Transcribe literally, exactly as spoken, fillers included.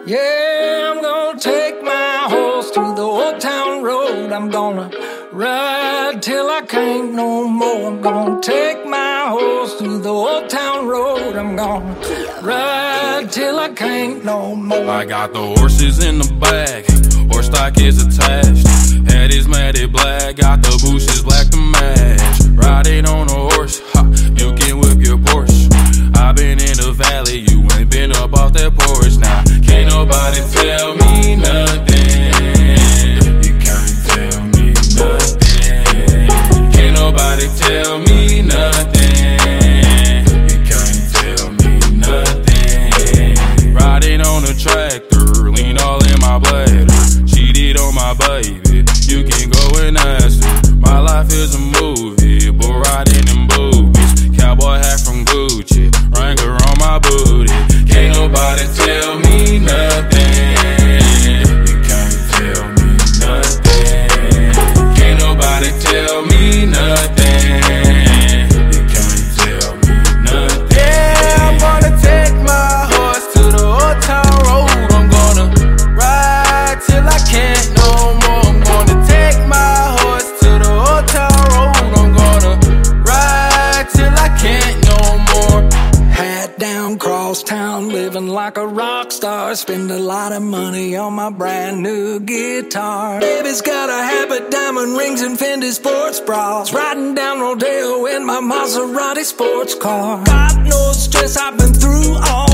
Yeah, I'm gonna take my horse through the old town road. I'm gonna ride till I can't no more. I'm gonna take my horse through the old town road. I'm gonna ride till I can't no more. I got the horses in the back, horse stock is attached. Head is matted black, got the bushes black to match. Riding on a horse, ha, you can whip your Porsche. I been in the valley, you ain't been up off that porch. Now, can't nobody tell me nothing. You can't tell me nothing. Can't nobody tell me nothing. You can't tell me nothing. Riding on a tractor, lean all in my bladder. Cheated on my baby, you can go and ask her. My life is a movie, but riding in boobies. Cowboy hat from Gucci, Wrangler on my booty. Can't nobody tell me nothing. You can't tell me nothing. Can't nobody tell me nothing. You can't tell me nothing. Yeah, I'm gonna take my horse to the old town road. I'm gonna ride till I can't no more. I'm gonna take my horse to the old town road. I'm gonna ride till I can't no more. Hat down, cross town, living like a rock star. Spend a lot of money on my brand new guitar. Baby's got a habit, diamond rings and Fendi sports bras. Riding down Rodeo in my Maserati sports car. God knows stress I've been through all